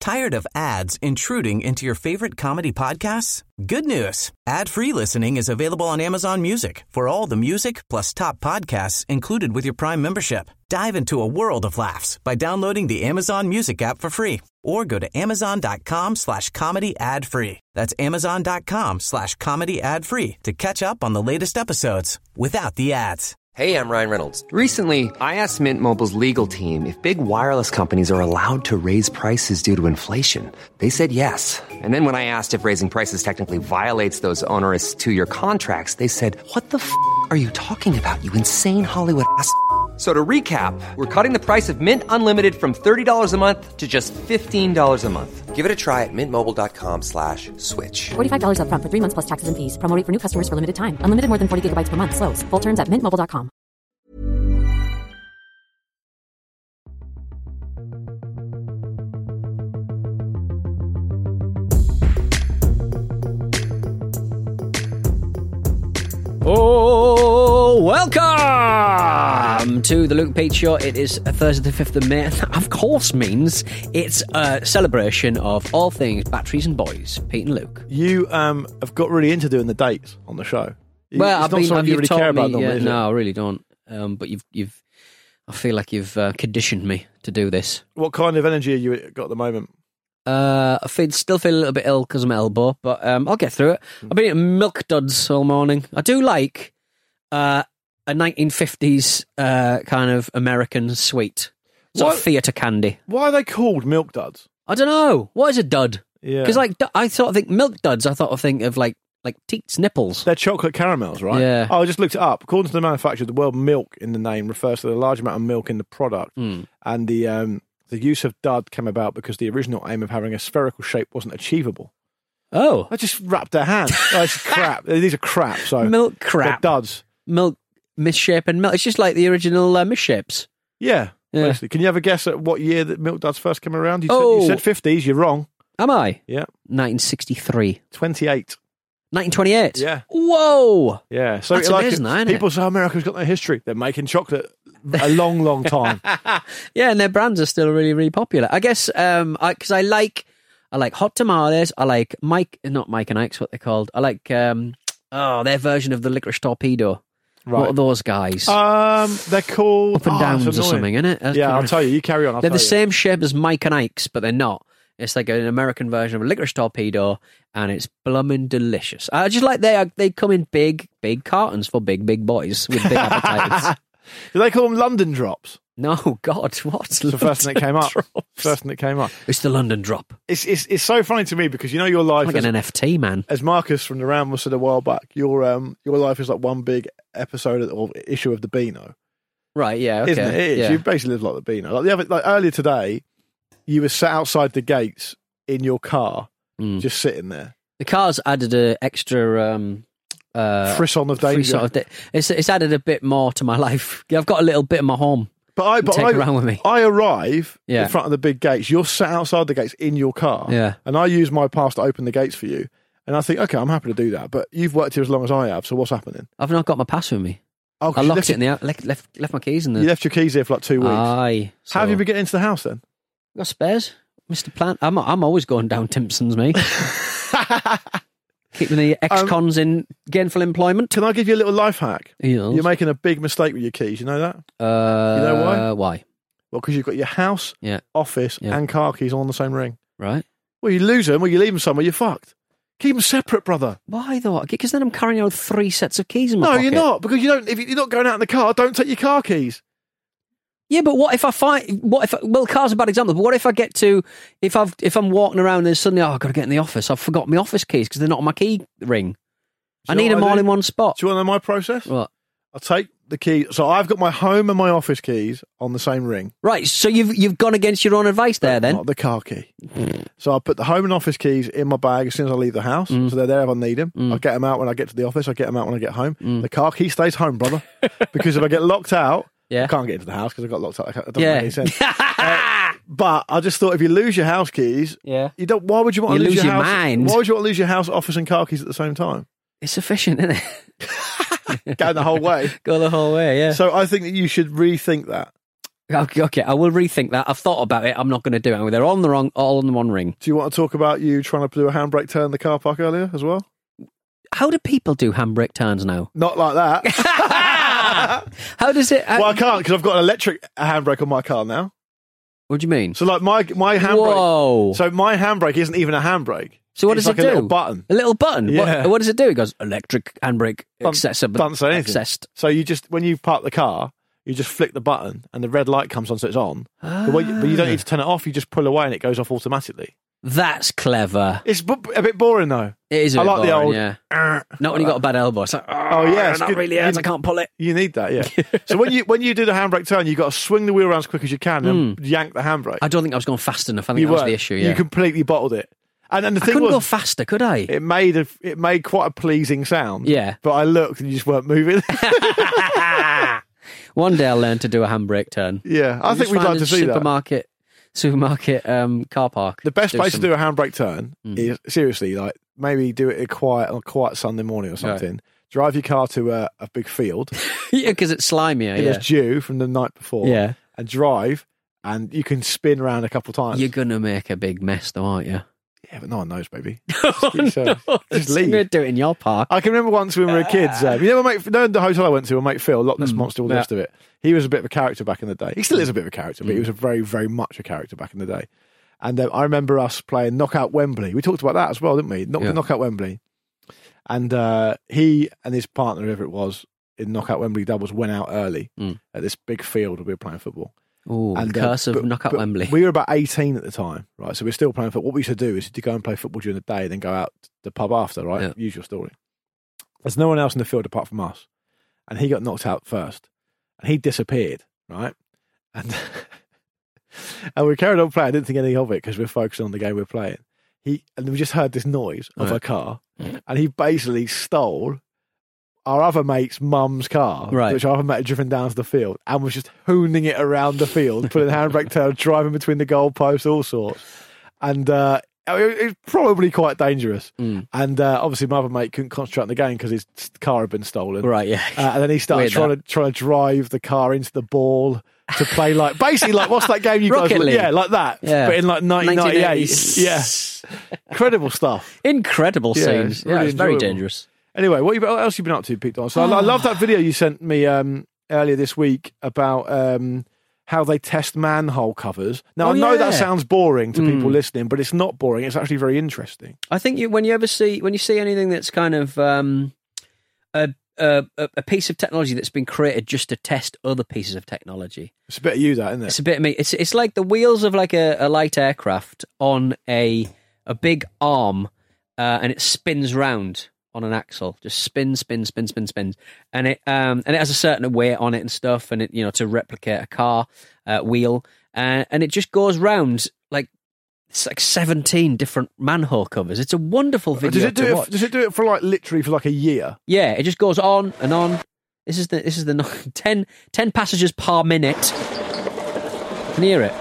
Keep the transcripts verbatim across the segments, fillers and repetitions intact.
Tired of ads intruding into your favorite comedy podcasts? Good news. Ad-free listening is available on Amazon Music for all the music plus top podcasts included with your Prime membership. Dive into a world of laughs by downloading the Amazon Music app for free or go to amazon.com slash comedy ad free. That's amazon.com slash comedy ad free to catch up on the latest episodes without the ads. Hey, I'm Ryan Reynolds. Recently, I asked Mint Mobile's legal team if big wireless companies are allowed to raise prices due to inflation. They said yes. And then when I asked if raising prices technically violates those onerous two-year contracts, they said, what the f*** are you talking about, you insane Hollywood ass f- So to recap, we're cutting the price of Mint Unlimited from thirty dollars a month to just fifteen dollars a month. Give it a try at mintmobile.com slash switch. forty-five dollars up front for three months plus taxes and fees. Promo rate for new customers for limited time. Unlimited more than forty gigabytes per month. Slows full terms at mint mobile dot com. Oh, welcome to the Luke Pete Show. It is Thursday the fifth of May. That, of course, means it's a celebration of all things batteries and boys. Pete and Luke. You um, have got really into doing the dates on the show. You, Well, it's I've not been. something you You've really taught care about me, normally, yeah, is it? no, I really don't. Um, but you've, you've. I feel like you've uh, conditioned me to do this. What kind of energy are you got at the moment? Uh, I feel, still feel a little bit ill because of my elbow, but um, I'll get through it. I've been eating Milk Duds all morning. I do like uh, a nineteen fifties uh, kind of American sweet. Sort What? of theatre candy. Why are they called Milk Duds? I don't know. What is a dud? Yeah, Because like du- I sort of think Milk Duds, I thought of think of like like teats nipples. they're chocolate caramels, right? Yeah. Oh, I just looked it up. According to the manufacturer, the word milk in the name refers to the large amount of milk in the product, Mm. and the um, the use of dud came about because the original aim of having a spherical shape wasn't achievable. Oh, I just wrapped their hand. Oh, it's crap. These are crap. So milk they're crap. duds. Milk misshapen milk. It's just like the original uh, misshapes. Yeah, Yeah. basically. Can you have a guess at what year that Milk Duds first came around? You, Oh. said, you said fifties. You're wrong. Am I? Yeah, nineteen sixty-three. twenty-eight. nineteen twenty-eight. Yeah. Whoa. Yeah, so That's like amazing, though, isn't it? people say America's got no history. They're making chocolate a long, long time. Yeah, and their brands are still really, really popular. I guess um, I because I like I like hot tamales. I like Mike, not Mike and Ike's, what they're called. I like um, oh their version of the licorice torpedo. Right. What are those guys? Um, they're called Up and oh, downs it's or annoying. something, isn't it? That's Yeah, kind I'll of- tell you. You carry on. I'll They're tell the you. same shape as Mike and Ike's, but they're not. It's like an American version of a licorice torpedo, and it's bloomin' delicious. I just like they are, they come in big, big cartons for big, big boys with big appetites. Do they call them London drops? No, God, what's It's the first thing that came up. First thing that came up. It's the London drop. It's it's it's so funny to me because you know your life Like as, an N F T, man. as Marcus from the Ramble said a while back. Your um your life is like one big episode of, or issue of the Beano, Right, yeah, okay. isn't it? It is. Yeah. You basically live like the Beano. Like the other, like earlier today, you were sat outside the gates in your car, Mm. just sitting there. The car's added an extra um, uh, Frisson of free danger. sort of di- it's, it's added a bit more to my life. I've got a little bit of my home. But I, but take I, around with me. I arrive Yeah. in front of the big gates. You're sat outside the gates in your car. Yeah. And I use my pass to open the gates for you. And I think, okay, I'm happy to do that. But you've worked here as long as I have, so what's happening? I've not got my pass with me. Oh, 'cause I you locked left it in the out, left, left left my keys in the. You left your keys here for like two weeks. Aye. How have you so- been getting into the house then? Got spares, Mister Plant. I'm I'm always going down Timpson's, me. Keeping the ex-cons in gainful employment. Can I give you a little life hack? Yes. You're making a big mistake with your keys. You know that? Uh, You know why? Why? Well, because you've got your house, Yeah. office, Yeah. and car keys all on the same ring. Right. Well, you lose them or you leave them somewhere, you're fucked. Keep them separate, brother. Why though? Because then I'm carrying out three sets of keys in my No, pocket. you're not. Because you don't. If you're not going out in the car, don't take your car keys. Yeah, but what if I find? What if? I, well, car's a bad example. But what if I get to? If I've if I'm walking around and suddenly oh, I've got to get in the office. I've forgot my office keys because they're not on my key ring. I Do you need know them what I all do? in one spot. Do you want to know my process? What? I'll take the key. So I've got my home and my office keys on the same ring. Right. So you've you've gone against your own advice there, then. Not the car key. So I put the home and office keys in my bag as soon as I leave the house. So they're there if I need them. Mm. I'll get them out when I get to the office. I'll get them out when I get home. The car key stays home, brother. Because if I get locked out, Yeah. I can't get into the house because I got locked out. It doesn't Yeah. make any sense. uh, but I just thought if you lose your house keys, Yeah. you don't. Why would you want You to lose, lose your, your house? mind. Why would you want to lose your house, office, and car keys at the same time? It's efficient, isn't it? Going the whole way. Go the whole way. Yeah. So I think that you should rethink that. Okay, okay, I will rethink that. I've thought about it. I'm not going to do it. They're on the wrong, all on the one ring. Do you want to talk about you trying to do a handbrake turn in the car park earlier as well? How do people do handbrake turns now? Not like that. How does it? Well, I can't because I've got an electric handbrake on my car now. What do you mean? So, like my my handbrake. Whoa. So my handbrake isn't even a handbrake. So what it's does like it a do? little button. A little button. Yeah. What, what does it do? It goes electric handbrake Doesn't- accessible. doesn't say anything. Accessed. So you just when you park the car, you just flick the button and the red light comes on, so it's on. But, what you, but you don't need to turn it off. You just pull away and it goes off automatically. That's clever. It's b- a bit boring though. It is. A I bit like the boring, old. Yeah. "Arr," Not when you got a bad elbow. It's like, Oh yeah, it's not good. really hurts. You- I can't pull it. You need that, yeah. So when you when you do the handbrake turn, you got to swing the wheel around as quick as you can and yank the handbrake. I don't think I was going fast enough. I think You that was weren't. the issue. Yeah. You completely bottled it. And, and the I thing couldn't was, go faster, could I? it made a, it made quite a pleasing sound. Yeah. But I looked and you just weren't moving. One day I'll learn to do a handbrake turn. yeah, I I'll think just we'd find like a to see that. supermarket, supermarket um, car park. The best place some- to do a handbrake turn Mm. is seriously like maybe do it a quiet on a quiet Sunday morning or something. Drive your car to a, a big field. yeah, because it's slimier. It Yeah. was due from the night before. Yeah. And drive, and you can spin around a couple of times. You're gonna make a big mess, though, aren't you? Yeah, but no one knows, baby. Oh, Just, uh, no. just You're leave. gonna do it in your park. I can remember once when we were kids. Uh, you know, my mate, you know the hotel I went to, my mate Phil, Loch Ness Mm, Monster, all the yeah. rest of it. He was a bit of a character back in the day. He still is a bit of a character, but he was a very, very much a character back in the day. And uh, I remember us playing Knockout Wembley. We talked about that as well, didn't we? Knock, Yeah. Knockout Wembley. And uh, he and his partner, whoever it was, in Knockout Wembley doubles went out early Mm. at this big field where we were playing football. Oh, And, the uh, curse of but- knockout but Wembley. We were about eighteen at the time, right? So we we're still playing football. What we used to do is to go and play football during the day and then go out to the pub after, right? Yeah. Usual story. There's no one else in the field apart from us. And he got knocked out first. And he disappeared, right? And and we carried on playing. I didn't think anything of it because we we're focusing on the game we we're playing. He And we just heard this noise of Right. a car. And he basically stole our other mate's mum's car, Right. which our other mate had driven down to the field, and was just hooning it around the field, putting handbrake turn, driving between the goalposts, all sorts. And uh, it, it was probably quite dangerous. Mm. And uh, obviously, my other mate couldn't concentrate on the game because his car had been stolen. Right, yeah. Uh, and then he started Weird, trying that. to trying to drive the car into the ball to play like basically like what's that game you guys Rocket were- League. yeah like that Yeah. but in like nineteen ninety-eight. nineteen eighties. Yeah, incredible stuff. Incredible Yeah, scenes. it's Yeah, really it's very enjoyable. dangerous. Anyway, what, you, what else have you been up to, Pete Donaldson? I, I love that video you sent me um, earlier this week about um, how they test manhole covers. Now, Oh, I know yeah. that sounds boring to people Mm. listening, but it's not boring. It's actually very interesting. I think you, when you ever see when you see anything that's kind of um, a, a a piece of technology that's been created just to test other pieces of technology, It's a bit of you, that, isn't it? it's a bit of me. It's it's like the wheels of like a, a light aircraft on a a big arm, uh, and it spins round on an axle. Just spin, spin, spin, spin, spins, and it um and it has a certain weight on it and stuff, and it you know to replicate a car uh, wheel, uh, and it just goes round like. It's like seventeen different manhole covers. It's a wonderful video Does it do to it? watch. Does it do it for like literally for like a year? Yeah, it just goes on and on. This is the this is the ten, ten passengers per minute. Can you hear it?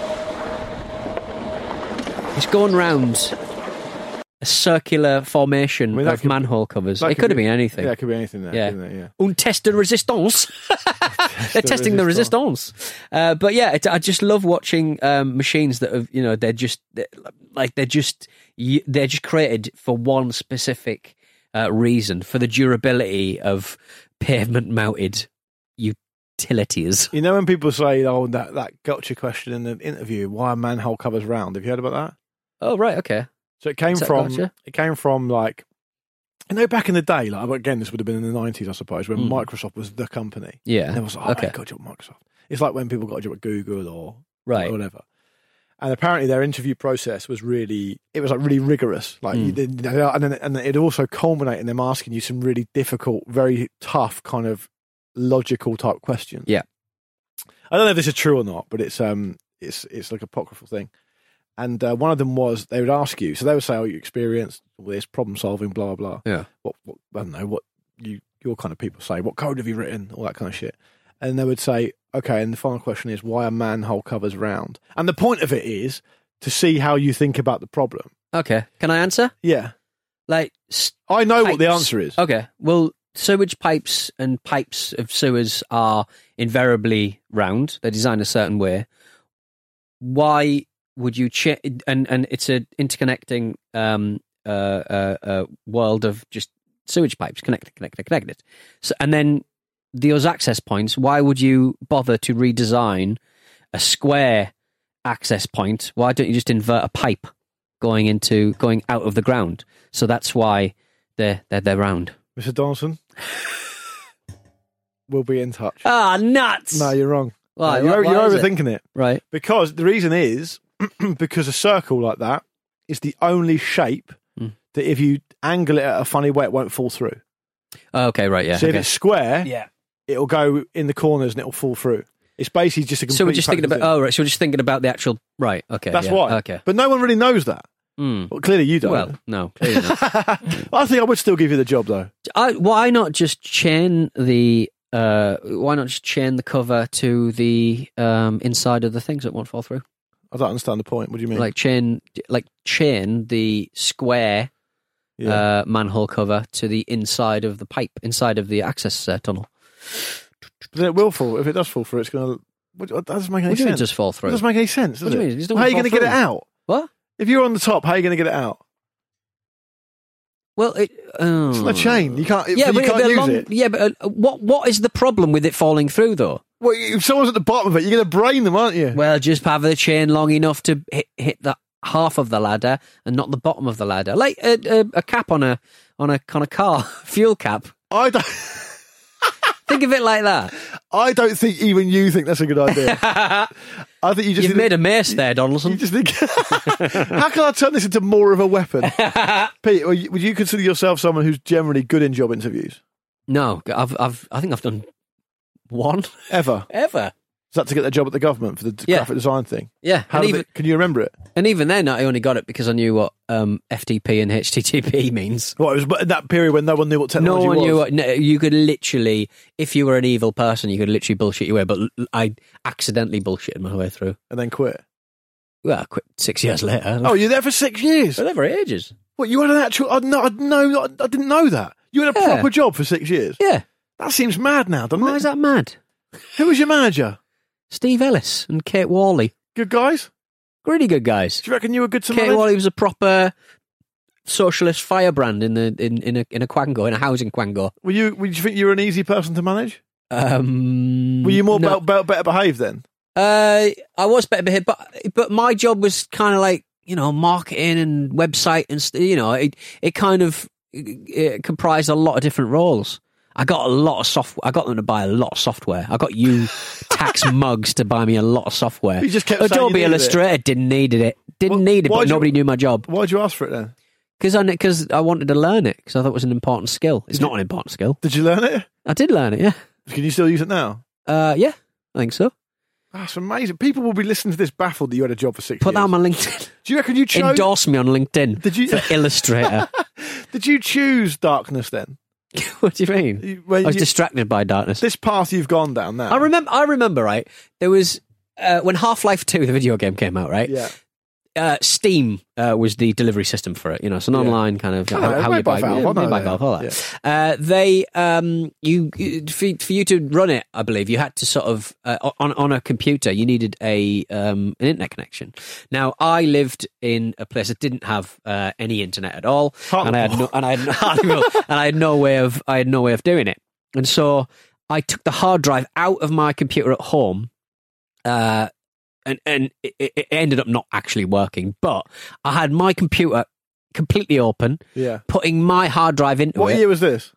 It's going round a circular formation I mean, that of could- manhole covers. That It could have be- been anything. Yeah, it could be anything there. Yeah. Couldn't it? Yeah. Un test de resistance. They're testing the resistance. Uh, but yeah, it, I just love watching um, machines that have, you know, they're just they're, like they're just they're just created for one specific uh, reason, for the durability of pavement-mounted utilities. You know when people say, "Oh, that that gotcha question in the interview, why are manhole covers round?" Have you heard about that? Oh right, okay. So it came Is that from gotcha? it came from like you know back in the day, like again, this would have been in the nineties, I suppose, when Mm. Microsoft was the company. Yeah. And it was like, oh, okay. I got a job at Microsoft. It's like when people got a job at Google or Right. or whatever. And apparently their interview process was really, it was like really rigorous. Like, Mm. you did- and then and it also culminated in them asking you some really difficult, very tough kind of logical type questions. Yeah. I don't know if this is true or not, but it's um, it's it's like a apocryphal thing. And uh, one of them was they would ask you, so they would say, "Oh, you experienced all this problem solving, blah blah." Yeah. What, what I don't know what you your kind of people say. What code have you written? All that kind of shit. And they would say, "Okay." And the final question is, "Why are manhole covers round?" And the point of it is to see how you think about the problem. Okay. Can I answer? Yeah, Like, s- I know what the pipes. answer is. Okay. Well, sewage pipes and pipes of sewers are invariably round. They're designed a certain way. Why would you ch- and and it's a interconnecting um, uh, uh, uh, world of just sewage pipes connected, connected, connected. So, and then those access points. Why would you bother to redesign a square access point? Why don't you just invert a pipe going into going out of the ground? So that's why they're they're, they're round. Mister Donaldson, we'll be in touch. Ah, nuts! No, you're wrong. Why? No, you're Why you're is it? overthinking it. Right. Because the reason is because a circle like that is the only shape Mm. that if you angle it at a funny way, it won't fall through. Oh, okay, right, yeah. So okay. if it's square, yeah. it'll go in the corners and it'll fall through. It's basically just a complete So we're just thinking about. practical Oh, right. So we're just thinking about the actual. Right. Okay. thing. That's yeah, why. Okay. But no one really knows that. Mm. Well, clearly you don't. Well, no. Clearly not. I think I would still give you the job, though. I, why not just chain the? Uh, why not just chain the cover to the um, inside of the things that won't fall through? I don't understand the point. What do you mean? Like chain, like chain the square yeah. uh, manhole cover to the inside of the pipe, inside of the access uh, tunnel. Then it will fall. If it does fall through, it's going to. That doesn't make any What do you mean sense. it does fall through? It doesn't make any sense, does What do you it? mean? It just don't How are you fall going to get it through. out? What? If you're on the top, how are you going to get it out? Well, it, oh. It's not a chain. You can't. Yeah, you but, can't but use long, it. yeah, but uh, what what is the problem with it falling through though? Well, if someone's at the bottom of it, you're going to brain them, aren't you? Well, just have the chain long enough to hit, hit the half of the ladder and not the bottom of the ladder, like a, a, a cap on a on a on a car fuel cap. I don't. Think of it like that. I don't think even you think that's a good idea. I think you just You've need made a mace there, Donaldson. You just think, how can I turn this into more of a weapon? Pete, would you, would you consider yourself someone who's generally good in job interviews? No, I've I've I think I've done one Ever? ever. Is that to get the job at the government for the Yeah. graphic design thing? Yeah, How and did even it, can you remember it? and even then, I only got it because I knew what um, F T P and H T T P means. Well, it was in that period when no one knew what No technology one was. knew. What, no, you could literally, if you were an evil person, you could literally bullshit your way. But l- I accidentally bullshitted my way through. And then quit. Well, I quit six years later. Oh, you're there for six years? But there for ages. What, you had an actual... I no, I no, I didn't know that. You had a Yeah. proper job for six years? Yeah. That seems mad now, doesn't Why it? is that mad? Who was your manager? Steve Ellis and Kate Worley. Good guys? Really good guys. Do you reckon you were good to Kate manage? Worley was a proper socialist firebrand in the in, in a in a quango, in a housing quango. Were you? Would you think you were an easy person to manage? Um, Were you more no. be- be- better behaved then? Uh, I was better behaved, but but my job was kind of like, you know, marketing and website and st- you know, it it kind of it comprised a lot of different roles. I got a lot of software. I got them to buy a lot of software. I got you tax mugs to buy me a lot of software. You just kept saying you Adobe needed Illustrator didn't need it. Didn't Well, need it, but why'd you- nobody knew my job Why'd you ask for it then? because I because I wanted to learn it because I thought it was an important skill. It's not an important skill. Did you learn it? I did learn it. Yeah. Can you still use it now? Uh, yeah. I think so. That's amazing. People will be listening to this baffled that you had a job for six Put that years. on my LinkedIn. Do you reckon you chose? Endorse me on LinkedIn. Did you- for Illustrator? Did you choose darkness then? What do you mean? You- when I was you- distracted by darkness. This path you've gone down now. I remember. I remember. Right, there was uh, when Half-Life Two, the video game, came out. Right, Yeah. uh, Steam uh, was the delivery system for it. You know, it's an Yeah. online kind of Oh, how, how made you by buy, Valve, yeah, I know made by that. Valve, all that. Uh, they um, you for, for you to run it, I believe you had to sort of uh, on on a computer. You needed a um, an internet connection. Now, I lived in a place that didn't have uh, any internet at all, and I had no and I had no, and I had no way of I had no way of doing it. And so I took the hard drive out of my computer at home. Uh, And and it, it ended up not actually working, but I had my computer completely open, Yeah. putting my hard drive into What it. year was this?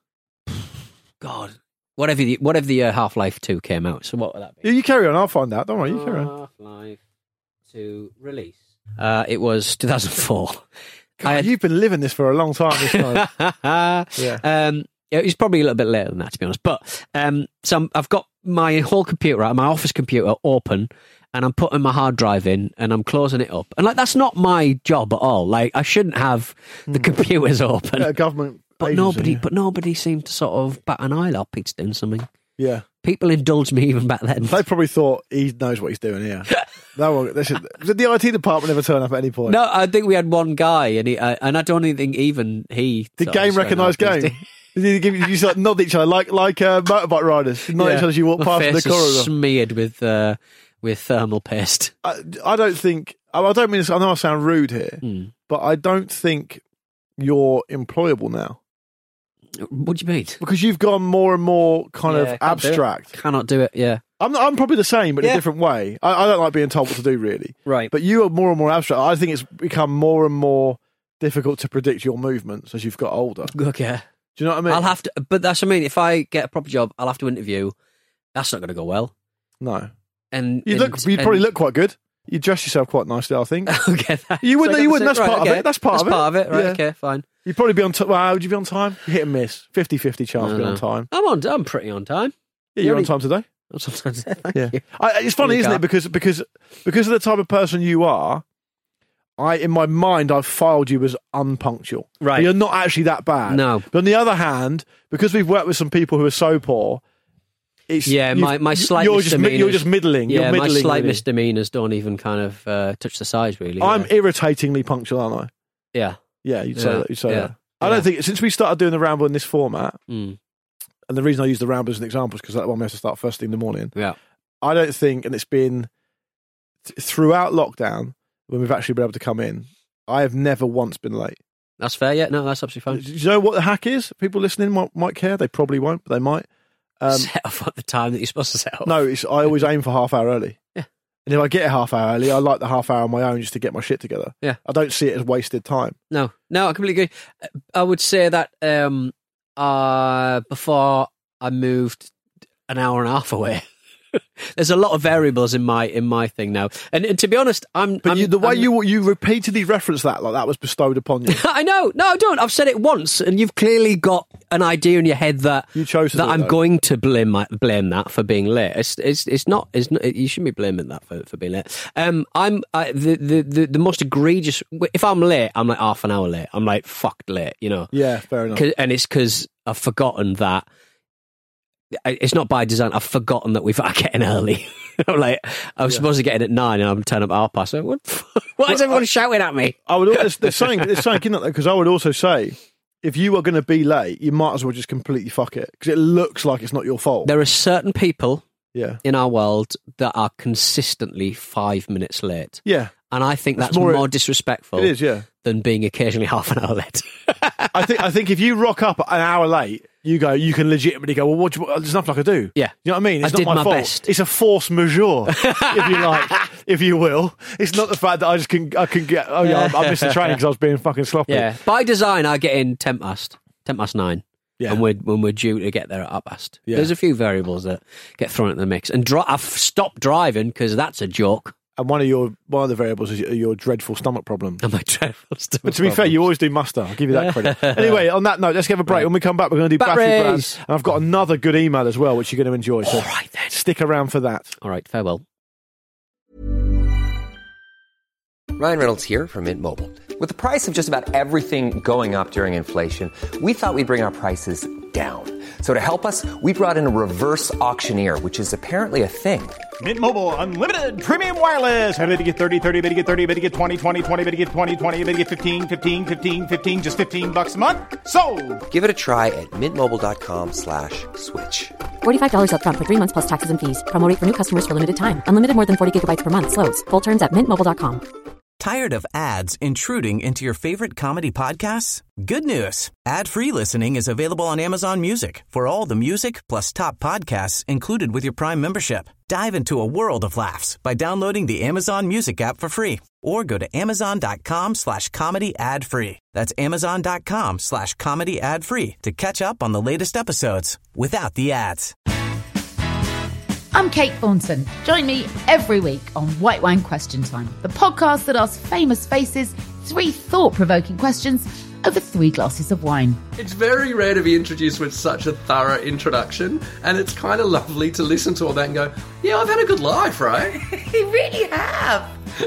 God, whatever the whatever the year Half-Life Two came out. So what would that be? You, you carry on. I'll find out. Don't worry. You carry on. Half-Life Two release. Uh, it was two thousand four. God, I had- you've been living this for a long time. This time. Yeah. Um, it was probably a little bit later than that, to be honest. But um, so I'm, I've got my whole computer, my office computer, open, and I'm putting my hard drive in, and I'm closing it up. And like, that's not my job at all. Like, I shouldn't have the computers open. Yeah, government. but agency, nobody, yeah. but nobody seemed to sort of bat an eyelid. Pete's doing something. Yeah. People indulged me even back then. They probably thought he knows what he's doing here. No one. They should, did the I T department never turn up at any point? No, I think we had one guy, and he, uh, and I don't even think even he Did sort of game showed recognise up. game? You, give, you just like nod at each other like like uh, motorbike riders. Nod at each other as you walk My past in the face is corridor. smeared with uh, with thermal paste. I, I don't think. I don't mean this. I know I sound rude here, Mm. but I don't think you're employable now What do you mean? because you've gone more and more kind Yeah, of can't do it. abstract. Cannot do it. Yeah. I'm I'm probably the same, but in Yeah. a different way. I, I don't like being told what to do, really. Right. But you are more and more abstract. I think it's become more and more difficult to predict your movements as you've got older. Okay. Do you know what I mean? I'll have to, but that's what I mean. If I get a proper job, I'll have to interview. That's not going to go well. No. And You and, look. You probably look quite good. You dress yourself quite nicely, I think. Okay, that, You wouldn't- so I you gotta wouldn't, say- that's part of okay. it, that's part of it. part of it, right? Yeah. Okay, fine. You'd probably be on time. Well, would you be on time? Hit and miss. fifty-fifty chance of being on time. I'm on. I'm pretty on time. Yeah, You you're on only- time today. Sometimes, thank Yeah. you. I, it's funny, In the isn't car. it? Because because because of the type of person you are, I in my mind I've filed you as unpunctual. Right. But you're not actually that bad. No. But on the other hand, because we've worked with some people who are so poor, it's Yeah, you've- my- my slight you're just mi- you're misdemeanors- just middling. Yeah, you're my middling, slight really. misdemeanors don't even kind of uh, touch the size, really. I'm yeah. irritatingly punctual, aren't I? yeah. Yeah, you'd say Yeah, that. You'd say yeah, that. I yeah. don't think since we started doing the ramble in this format, Mm, and the reason I use the ramble as an example is because that one we have to start first thing in the morning. yeah. I don't think, and it's been th- throughout lockdown when we've actually been able to come in, I have never once been late. That's fair. Yeah, no, that's absolutely Do fine. you know what the hack is? People listening might, might care. They probably won't, but they might. Um, set off at the time that you're supposed to set off. no, it's, I always aim for half hour early. Yeah. And if I get a half hour early, I like the half hour on my own just to get my shit together. Yeah. I don't see it as wasted time. No, no, I completely agree. I would say that um, uh, before I moved an hour and a half away, there's a lot of variables in my in my thing now. And, and to be honest, I'm. But I'm you, the way I'm- you you repeatedly reference that, like that was bestowed upon you. I know. No, I don't. I've said it once, and you've clearly got an idea in your head that You chose to that do it, I'm though. going to blame my, blame that for being late. It's it's it's not. It's not. You shouldn't be blaming that for, for being late. Um, I'm I, the, the the the most egregious. If I'm late, I'm like half an hour late. I'm like fucked late. You know. Yeah, fair enough. 'Cause- and it's because I've forgotten that. It's not by design. I've forgotten that we've got to get in early. I'm like, I was supposed to get in at nine, and I'm turning up at half past. So what? the fuck? Why is everyone shouting at me? I would. There's, there's something. There's something in that because I would also say, if you are going to be late, you might as well just completely fuck it because it looks like it's not your fault. There are certain people Yeah, in our world that are consistently five minutes late, yeah, and I think That's that's more- more, disrespectful it is. Yeah, than being occasionally half an hour late. I think. I think if you rock up an hour late, you go. You can legitimately go. Well, what? Do you, there's nothing I can do. Yeah. you know what I mean. It's I not did my, my fault. best. It's a force majeure, if you like, if you will. It's not the fact that I just can. I can get. Oh yeah, I, I missed the train because I was being fucking sloppy. Yeah, by design, I get in ten past, ten past nine. Yeah. And we're, when we're due to get there at half past. Yeah. There's a few variables that get thrown into the mix. And dri- I've stopped driving because that's a joke. And one of your one of the variables is your, your dreadful stomach problem. And my dreadful stuff. But to be fair, you always do muster. I'll give you that credit. Anyway, on that note, let's give a break. Right. When we come back, we're going to do Batteries. battery brands. And I've got another good email as well, which you're going to enjoy. So All right then. stick around for that. All right, farewell. Ryan Reynolds here from Mint Mobile. With the price of just about everything going up during inflation, we thought we'd bring our prices down. So to help us, we brought in a reverse auctioneer, which is apparently a thing. Mint Mobile Unlimited Premium Wireless. How to get thirty, thirty, how to get thirty, how to get twenty, twenty, twenty, how to get twenty, twenty, how to get fifteen, fifteen, fifteen, fifteen, just fifteen bucks a month? Sold! Give it a try at mintmobile.com slash switch. forty-five dollars up front for three months plus taxes and fees. Promo rate for new customers for limited time. Unlimited more than forty gigabytes per month. Slows full terms at mint mobile dot com. Tired of ads intruding into your favorite comedy podcasts? Good news. Ad-free listening is available on Amazon Music for all the music plus top podcasts included with your Prime membership. Dive into a world of laughs by downloading the Amazon Music app for free or go to amazon.com slash comedy ad free. That's amazon.com slash comedy ad free to catch up on the latest episodes without the ads. I'm Kate Thornton. Join me every week on White Wine Question Time, the podcast that asks famous faces three thought-provoking questions over three glasses of wine. It's very rare to be introduced with such a thorough introduction, and it's kind of lovely to listen to all that and go, yeah, I've had a good life, right? You really have.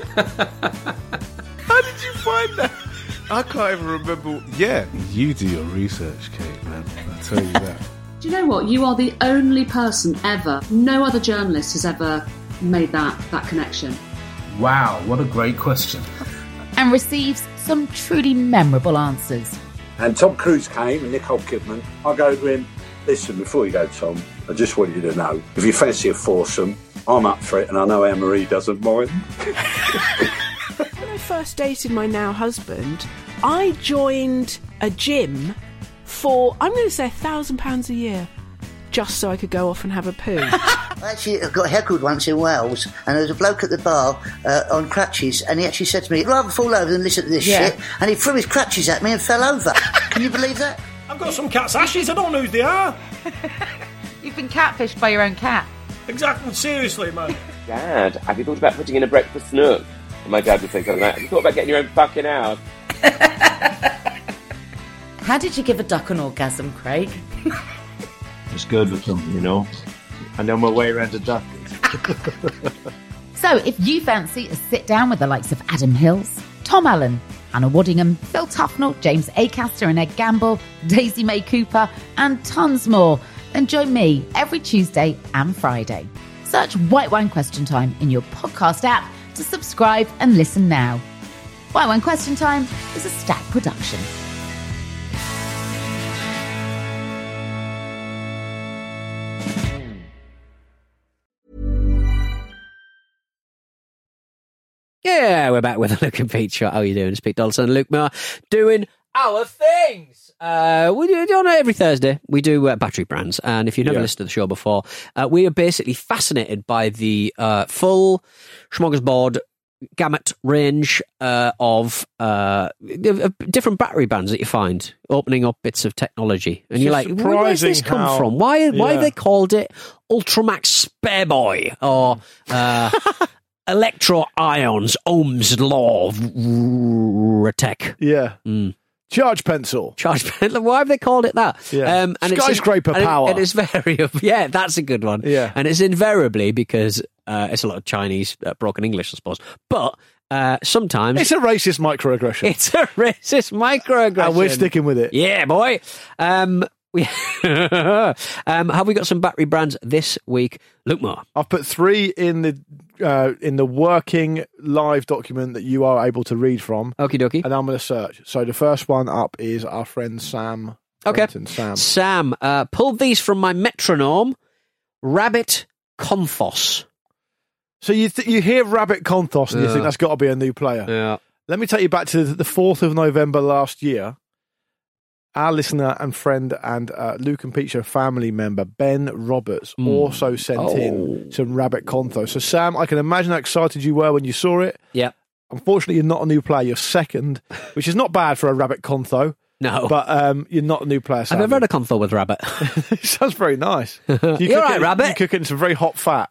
How did you find that? I can't even remember. Yeah, you do your research, Kate, man. I'll tell you that. Do you know what? You are the only person ever, no other journalist has ever made that, that connection. Wow, what a great question. And receives some truly memorable answers. And Tom Cruise came and Nicole Kidman. I go to him, listen, before you go, Tom, I just want you to know, if you fancy a foursome, I'm up for it, and I know Anne-Marie doesn't mind. When I first dated my now husband, I joined a gym for, I'm going to say, a thousand pounds a year, just so I could go off and have a poo. Actually, I got heckled once in Wales, and there was a bloke at the bar uh, on crutches, and he actually said to me, "I'd rather fall over than listen to this Yeah. shit," and he threw his crutches at me and fell over. Can you believe that? I've got some cat's ashes, I don't know who they are. You've been catfished by your own cat. Exactly, seriously, man. Dad, have you thought about putting in a breakfast nook? And my dad would say something like, have you thought about getting your own fucking house? How did you give a duck an orgasm, Craig? It's good with them, you know. I know my way around a duck. So if you fancy a sit down with the likes of Adam Hills, Tom Allen, Anna Waddingham, Phil Tufnell, James Acaster and Ed Gamble, Daisy May Cooper, and tons more, then join me every Tuesday and Friday. Search White Wine Question Time in your podcast app to subscribe and listen now. White Wine Question Time is a Stack production. Yeah, we're back with a Luke and Pete shot. How are you doing? It's Pete Dollson and Luke Moore doing our things. Uh, we do, do it every Thursday. We do uh, battery brands. And if you've never Yeah. listened to the show before, uh, we are basically fascinated by the uh, full smorgasbord gamut range uh, of uh, of different battery bands that you find opening up bits of technology. And It's you're like, where does this surprising come how- from? Why, why Yeah. have they called it Ultramax Spareboy? Or... Uh, Electro ions, Ohm's law of Retech. Yeah. Mm. Charge pencil. Charge pencil. Why have they called it that? Yeah. Um, and Skyscraper it's, and it- power. And it's very, yeah, that's a good one. Yeah. And it's invariably because uh, it's a lot of Chinese uh, broken English, I suppose. But uh, sometimes It's a racist microaggression. it's a racist microaggression. And we're sticking with it. Yeah, boy. Um, we um, have we got some battery brands this week, Luke Moore? I've put three in the uh, in the working live document that you are able to read from. Okie dokie. And I'm going to search. So the first one up is our friend Sam. Okay. Fenton. Sam. Sam, uh, pulled these from my metronome. Rabbit Conthos. So you th- you hear Rabbit Conthos and you Yeah. think that's got to be a new player. Yeah. Let me take you back to the fourth of November last year. Our listener and friend and uh, Luke and Pete Show family member, Ben Roberts, Mm. also sent Oh. in some Rabbit Conthos. So, Sam, I can imagine how excited you were when you saw it. Yeah. Unfortunately, you're not a new player. You're second, which is not bad for a Rabbit Contho. No. But um, you're not a new player, Sam. I've never had a Contho with Rabbit. It sounds very nice. You You're cook right, it, Rabbit. You cook it in some very hot fat.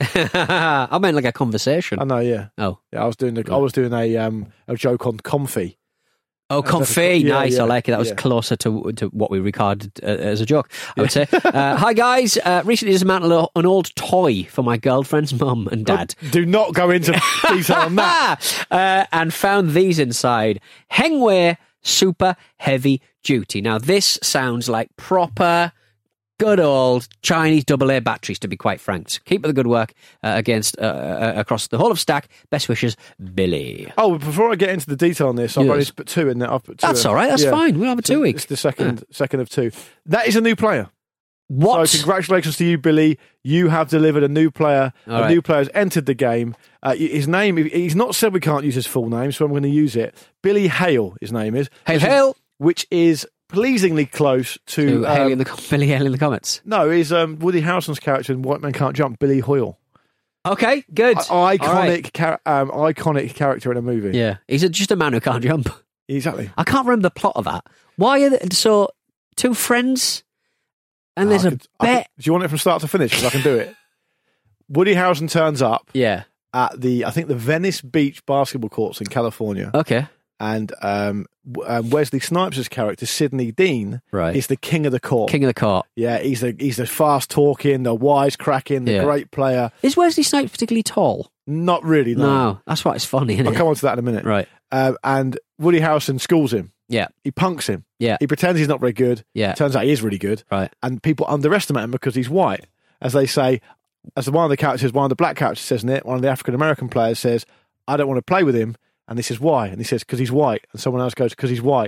I meant like a conversation. I know, yeah. Oh. Yeah, I was doing a, I was doing a um, a joke on comfy. Oh, comfy, Yeah, nice. yeah, I like it. That was yeah. closer to to what we regarded uh, as a joke, I would say. Uh, hi, guys. Uh, recently dismantled an old toy for my girlfriend's mum and dad. Do not go into detail on that. uh, and found these inside. Hengway Super Heavy Duty. Now, this sounds like proper, good old Chinese double A batteries, to be quite frank. So keep up the good work uh, against uh, uh, across the whole of Stack. Best wishes, Billy. Oh, before I get into the detail on this, I've Yes. only put two in there. I've put two That's in. all right. That's Yeah. fine. We'll have a So two week. It's the second second of two. That is a new player. What? So congratulations to you, Billy. You have delivered a new player. All a right. new player has entered the game. Uh, his name, he's not said we can't use his full name, so I'm going to use it. Billy Hale, his name is. Hail, which is- hail. Which is pleasingly close to... To Haley um, in the, Billy Hale in the comments. no, he's um, Woody Harrelson's character in White Man Can't Jump, Billy Hoyle. Okay, good. I- All iconic, right. char- um, iconic character in a movie. Yeah, he's a, just a man who can't jump. Exactly. I can't remember the plot of that. Why are they, so two friends and there's I a could- I bet? could- do you want it from start to finish? Because I can do it. Woody Harrelson turns up Yeah. at the, I think, the Venice Beach basketball courts in California. Okay. And um, w- um, Wesley Snipes' character, Sidney Dean, Right. is the king of the court. King of the court. Yeah, he's the he's the fast talking, the wisecracking, the Yeah. great player. Is Wesley Snipes particularly tall? Not really, no. No, that's why it's funny, isn't I'll it? come on to that in a minute. Right. Um, and Woody Harrelson schools him. Yeah. He punks him. Yeah. He pretends he's not very good. Yeah. Turns out he is really good. Right. And people underestimate him because he's white. As they say, as one of the characters, one of the black characters says in it, one of the African American players says, I don't want to play with him. And he says, why? And he says, because he's white. And someone else goes, because he's white.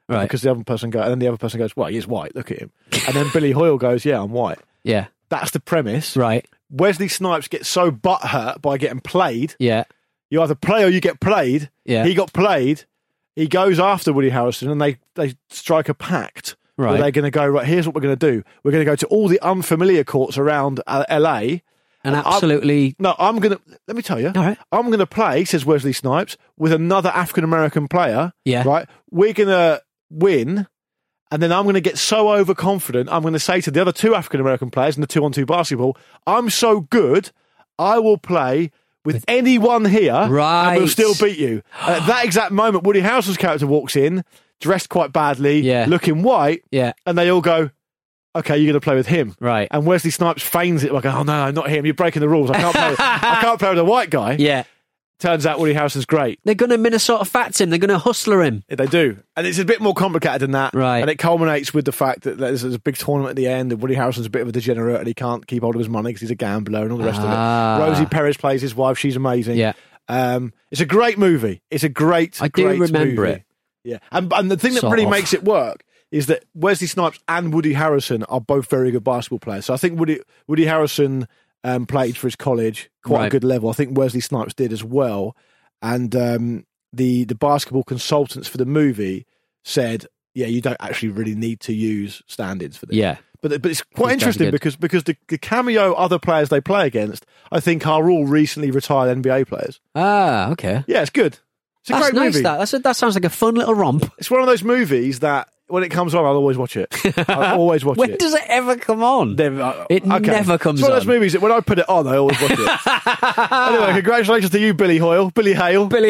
Right. Because the other person goes, and then the other person goes, well, he's white, look at him. And then Billy Hoyle goes, yeah, I'm white. Yeah. That's the premise. Right. Wesley Snipes gets so butthurt by getting played. Yeah. You either play or you get played. Yeah. He got played. He goes after Woody Harrelson and they, they strike a pact. Right. Where they're going to go, right, here's what we're going to do. We're going to go to all the unfamiliar courts around uh, L A. And absolutely... I'm, no, I'm going to... Let me tell you. All right. I'm going to play, says Wesley Snipes, with another African-American player. Yeah. Right? We're going to win, and then I'm going to get so overconfident, I'm going to say to the other two African-American players in the two-on-two basketball, I'm so good, I will play with anyone here, right. and we'll still beat you. At that exact moment, Woody Harrelson's character walks in, dressed quite badly, yeah. looking white, yeah. and they all go... Okay, you're going to play with him, right? And Wesley Snipes feigns it like, "Oh no, not him! You're breaking the rules. I can't play. With, I can't play with a white guy." Yeah. Turns out Woody Harrelson's great. They're going to Minnesota Fats him. They're going to hustler him. Yeah, they do, and it's a bit more complicated than that. Right. And it culminates with the fact that there's, there's a big tournament at the end, and Woody Harrelson's a bit of a degenerate, and he can't keep hold of his money because he's a gambler and all the rest ah. of it. Rosie Perez plays his wife. She's amazing. Yeah. Um, it's a great movie. It's a great. I do great remember movie. it. Yeah, and and the thing that sort really of. makes it work is that Wesley Snipes and Woody Harrelson are both very good basketball players. So I think Woody Woody Harrelson um, played for his college quite right. a good level. I think Wesley Snipes did as well. And um, the the basketball consultants for the movie said, "Yeah, you don't actually really need to use stand-ins for this." Yeah, but but it's quite These guys are interesting good. because because the, the cameo other players they play against, I think, are all recently retired N B A players. Ah, okay. Yeah, it's good. It's a That's great nice. movie. That That's a, that sounds like a fun little romp. It's one of those movies that when it comes on, I'll always watch it. I'll always watch when it. does it ever come on? Never, uh, it okay. never comes It's one on. of those movies that when I put it on, I always watch it. Anyway, congratulations to you, Billy Hoyle. Billy Hale. Billy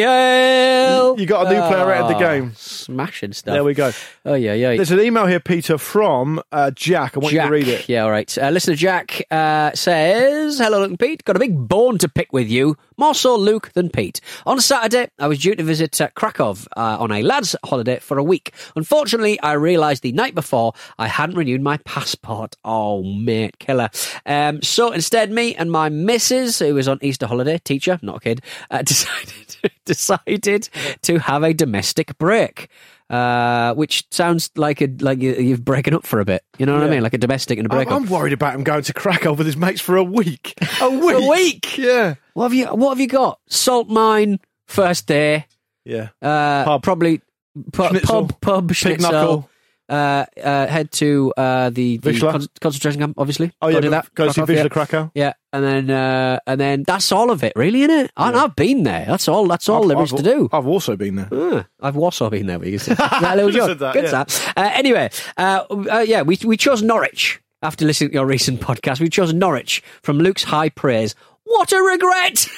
Hale. You got a new player out of the Oh, game. Smashing stuff. There we go. Oh, yeah, yeah. There's an email here, Peter, from uh, Jack. I want Jack. you to read it. Yeah, all right. Uh, listener Jack uh, says, hello, Luke and Pete. Got a big bone to pick with you. More so Luke than Pete. On Saturday, I was due to visit uh, Krakow uh, on a lad's holiday for a week. Unfortunately, I realised the night before I hadn't renewed my passport. Oh, mate, killer. Um, so instead, me and my missus, who was on Easter holiday, teacher, not a kid, uh, decided, decided to have a domestic break. Uh, which sounds like a like you- you've breaking up for a bit. You know what I Yeah. mean? Like a domestic and a I'm, breakup. I'm worried about him going to Krakow with his mates for a week. A week. A week. Yeah. What have you What have you got? Salt mine, first day. Yeah. Uh, Pub. Probably pu- Schnitzel. pub, pub, Pig schnitzel. knuckle. Uh, uh, head to uh, the, the Vizsla. con- concentration camp, obviously. Oh, yeah. Gotta do that. Go see Krakow, Vizsla yeah. Krakow. Yeah, and then uh, and then that's all of it, really, isn't it? I, I've been there. That's all. That's all I've- there is I've- to do. I've also been there. Ah, I've also been there. But you can say that little Could've joke. said that, Good yeah. that. Uh, anyway, uh, uh, yeah, we we chose Norwich after listening to your recent podcast. We chose Norwich from Luke's high praise. What a regret!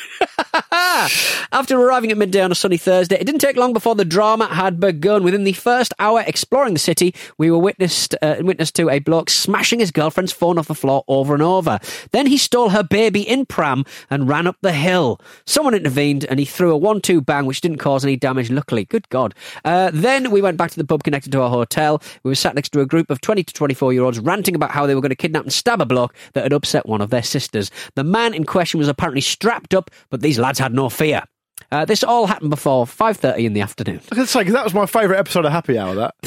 After arriving at midday on a sunny Thursday, it didn't take long before the drama had begun. Within the first hour exploring the city, we were witnessed uh, witness to a bloke smashing his girlfriend's phone off the floor over and over. Then he stole her baby in pram and ran up the hill. Someone intervened and he threw a one two bang, which didn't cause any damage, luckily. Good God. Uh, then we went back to the pub connected to our hotel. We were sat next to a group of twenty to twenty-four-year-olds ranting about how they were going to kidnap and stab a bloke that had upset one of their sisters. The man in question was apparently strapped up, but these lads had no fear. Uh, this all happened before five thirty in the afternoon. I could say, because that was my favourite episode of Happy Hour, that.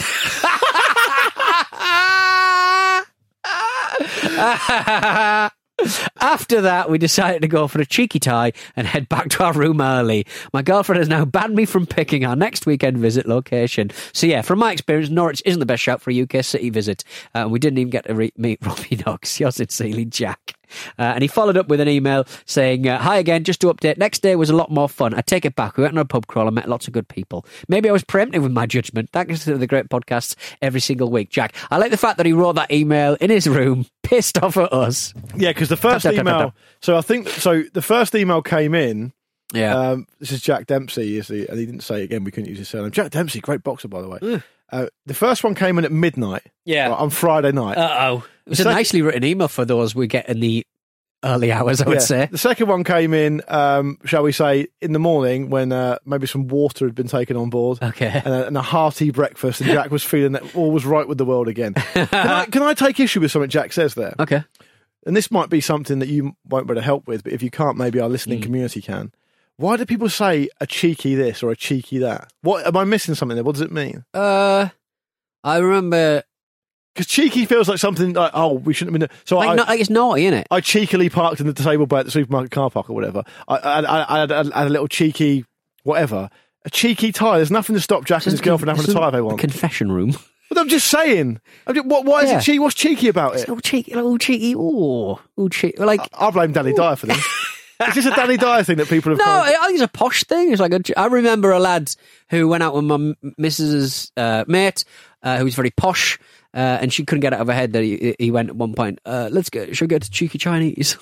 After that, we decided to go for a cheeky tie and head back to our room early. My girlfriend has now banned me from picking our next weekend visit location. So yeah, from my experience, Norwich isn't the best shout for a U K city visit. Uh, we didn't even get to re- meet Robbie Knox. Yours sincerely, Jack. Uh, and he followed up with an email saying, uh, hi again, just to update, next day was a lot more fun. I take it back. We went on a pub crawl and met lots of good people. Maybe I was preemptive with my judgment. Thanks to the great podcasts every single week. Jack, I like the fact that he wrote that email in his room, pissed off at us. Yeah, because the first Tap, tap, tap, tap, email. tap. So I think so. The first email came in. Yeah. Um, this is Jack Dempsey, is he? And he didn't say it again. We couldn't use his surname. Jack Dempsey, great boxer, by the way. Uh, the first one came in at midnight. Yeah. right, on Friday night. Uh-oh. It was The a sec- nicely written email for those we get in the early hours, I would Yeah. say. The second one came in, um, shall we say, in the morning when uh, maybe some water had been taken on board. Okay. And a, and a hearty breakfast, and Jack was feeling that all was right with the world again. Can I, can I take issue with something Jack says there? Okay. And this might be something that you won't be able to help with, but if you can't, maybe our listening Mm. community can. Why do people say a cheeky this or a cheeky that? What am I missing something there? What does it mean? Uh, I remember because cheeky feels like something like, oh, we shouldn't have been. So like, I, not, like it's naughty, isn't it? I cheekily parked in the disabled bay at the supermarket car park or whatever. I, I, I, I, had, I had a little cheeky whatever, a cheeky tie. There's nothing to stop Jack and his girlfriend having a tie if they want. A confession room. But I'm just saying. I'm just, what? Why is Yeah. it cheeky? What's cheeky about It's it? a little cheeky, a little cheeky. Oh, little cheeky. Like I, I blame Danny Dyer for this. Is this a Danny Dyer thing that people have? no, kind of- I think it's a posh thing. It's like a, I remember a lad who went out with my missus's uh, mate, uh, who was very posh, uh, and she couldn't get it out of her head that he, he went at one point. Uh, Let's go. Should we go to Cheeky Chinese?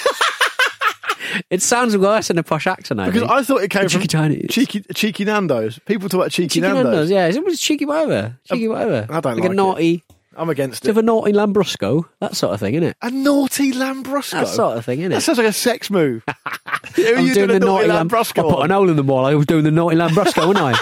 It sounds worse in a posh accent. I Because think. I thought it came Cheeky from Chinese. cheeky, cheeky Nando's. People talk about cheeky, Cheeky Nando's. Nando's, yeah. It was cheeky whatever. Cheeky whatever. I don't like like a naughty. I'm against Do you it. have a naughty Lambrusco? That sort of thing, isn't it? A naughty Lambrusco. That sort of thing, isn't That it? sounds like a sex move. Who are I'm you doing the a naughty Lam- Lambrusco? I put on? an hole in the wall. I was doing the naughty Lambrusco, wasn't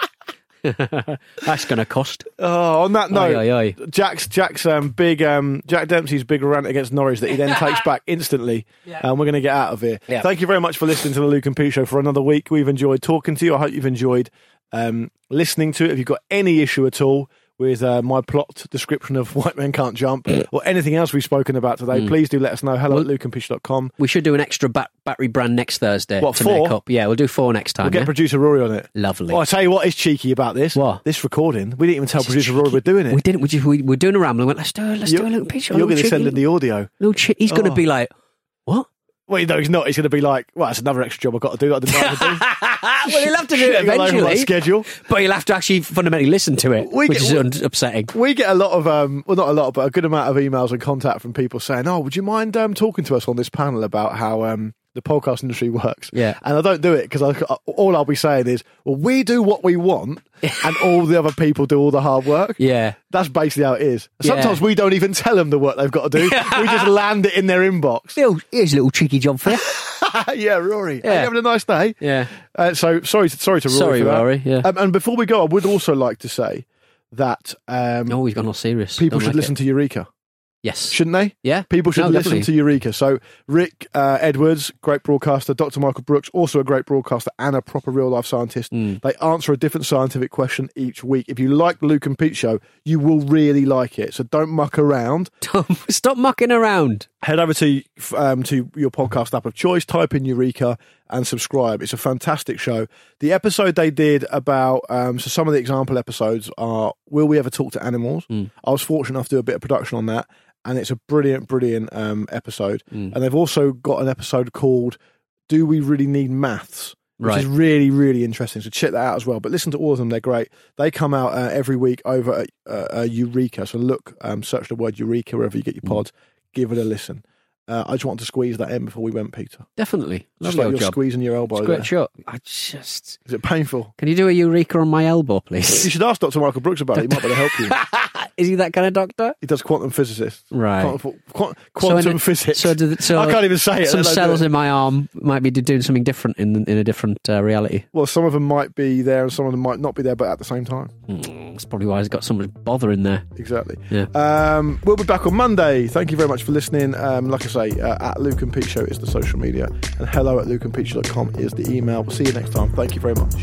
I? That's going to cost. Oh, on that note, Oi, oi, oi. Jack's Jack's um, big um, Jack Dempsey's big rant against Norwich that he then takes back instantly, and we're going to get out of here. Yeah. Thank you very much for listening to the Luke and Pete Show for another week. We've enjoyed talking to you. I hope you've enjoyed um, listening to it. If you've got any issue at all with uh, my plot description of White Men Can't Jump or anything else we've spoken about today, Mm. please do let us know. Hello Well- at luke and pitch dot com. We should do an extra bat- battery brand next Thursday. What, to four? make up. Yeah, we'll do four next time. We'll get yeah? producer Rory on it. Lovely. Oh, I tell you what is cheeky about this. What? This recording. We didn't even tell producer Rory we're doing it. We didn't. We just we, we're doing a ramble. We went. Let's do it. Let's do a little picture. You're going to send in the audio. Little chi- He's going to Oh. be like, what? Well, no, he's not. He's going to be like, well, that's another extra job I've got to do. I didn't know how to do. Well, he'll have to do it Shitting all over my eventually. schedule. But he'll have to actually fundamentally listen to it, We which get- is un- upsetting. We get a lot of, um, well, not a lot, but a good amount of emails and contact from people saying, oh, would you mind um, talking to us on this panel about how um, the podcast industry works? Yeah. And I don't do it because I, all I'll be saying is, well, we do what we want and all the other people do all the hard work. Yeah. That's basically how it is. Yeah. Sometimes we don't even tell them the work they've got to do. We just land it in their inbox. Little, here's a little cheeky job for you. Yeah, Rory. Are you Yeah. having a nice day? Yeah. Uh, so sorry, to, sorry to Rory. Sorry, for that. Rory, yeah. Um, and before we go, I would also like to say that um, Oh, he's gone all serious. people Don't should like listen it. to Eureka, Yes. shouldn't they? Yeah. People should No, listen definitely. to Eureka. So Rick uh, Edwards, great broadcaster, Doctor Michael Brooks, also a great broadcaster and a proper real life scientist. Mm. They answer a different scientific question each week. If you like the Luke and Pete Show, you will really like it. So don't muck around. Stop mucking around. Head over to um, to your podcast app of choice, type in Eureka and subscribe. It's a fantastic show. The episode they did about, um, so some of the example episodes are, Will We Ever Talk to Animals? Mm. I was fortunate enough to do a bit of production on that, and it's a brilliant, brilliant um, episode. Mm. And they've also got an episode called Do We Really Need Maths? Which Right. is really, really interesting. So check that out as well. But listen to all of them; they're great. They come out uh, every week over at uh, uh, Eureka. So look, um, search the word Eureka wherever you get your pods. Give it a listen. Uh, I just wanted to squeeze that in before we went, Peter. Definitely. Just Lovely like old you're job. squeezing your elbow. It's a great there. shot. I just. Is it painful? Can you do a Eureka on my elbow, please? You should ask Doctor Michael Brooks about it. He might be able to help you. Is he that kind of doctor? He does quantum physicist. Right. Quantum, quantum, quantum So in- physics. So, do, so I can't even say it. Some let alone do cells it. in my arm might be doing something different in in a different uh, reality. Well, some of them might be there and some of them might not be there, but at the same time. Mm, that's probably why he's got so much bother in there. Exactly. Yeah. Um, we'll be back on Monday. Thank you very much for listening. Um, like I say, uh, at Luke and Pete Show is the social media, and hello at luke and pete show dot com is the email. We'll see you next time. Thank you very much.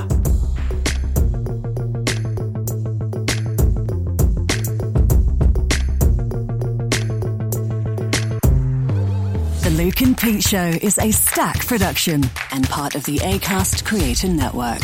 The Luke and Pete Show is a Stack production and part of the Acast Creator Network.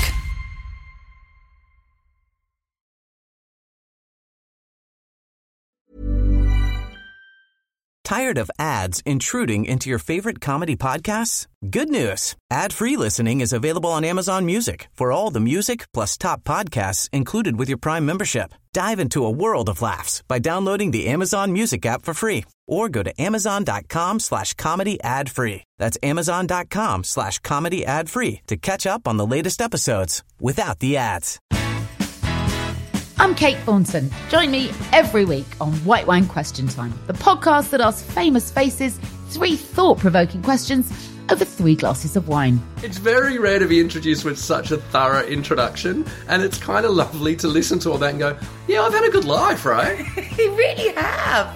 Tired of ads intruding into your favorite comedy podcasts? Good news. Ad-free listening is available on Amazon Music for all the music plus top podcasts included with your Prime membership. Dive into a world of laughs by downloading the Amazon Music app for free or go to amazon.com slash comedy ad free. That's amazon.com slash comedy ad free to catch up on the latest episodes without the ads. I'm Kate Thornton. Join me every week on White Wine Question Time, the podcast that asks famous faces three thought-provoking questions over three glasses of wine. It's very rare to be introduced with such a thorough introduction, and it's kind of lovely to listen to all that and go, yeah, I've had a good life, right? You really have.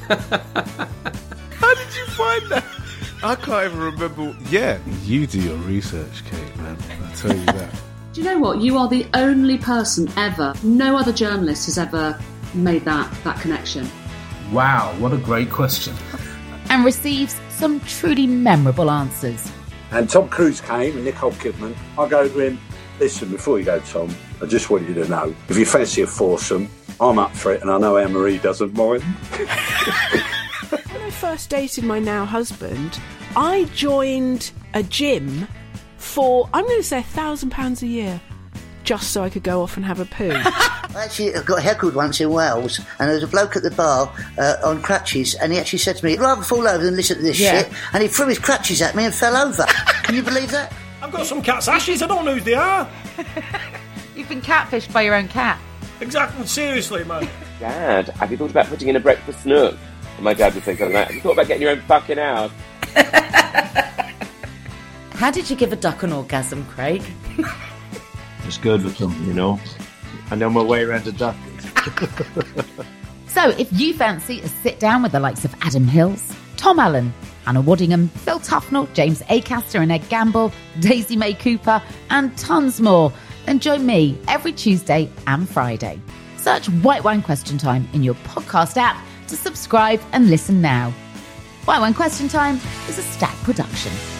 How did you find that? I can't even remember. Yeah, you do your research, Kate, man. I tell you that. Do you know what? You are the only person ever, no other journalist has ever made that, that connection. Wow, what a great question. And receives some truly memorable answers. And Tom Cruise came and Nicole Kidman. I go to him, listen, before you go, Tom, I just want you to know, if you fancy a foursome, I'm up for it, and I know Anne-Marie doesn't mind. When I first dated my now husband, I joined a gym for, I'm going to say, a thousand pounds a year, just so I could go off and have a poo. I actually got heckled once in Wales, and there was a bloke at the bar uh, on crutches, and he actually said to me, "I'd rather fall over than listen to this Yeah. shit," and he threw his crutches at me and fell over. Can you believe that? I've got some cat's ashes, I don't know who they are. You've been catfished by your own cat. Exactly, seriously, man. Dad, have you thought about putting in a breakfast nook? And my dad would say something like that. Have you thought about getting your own fucking house? How did you give a duck an orgasm, Craig? It's good with them, you know. I know my way around a duck. So if you fancy a sit down with the likes of Adam Hills, Tom Allen, Hannah Waddingham, Phil Tufnell, James Acaster and Ed Gamble, Daisy May Cooper, and tons more, then join me every Tuesday and Friday. Search White Wine Question Time in your podcast app to subscribe and listen now. White Wine Question Time is a Stack production.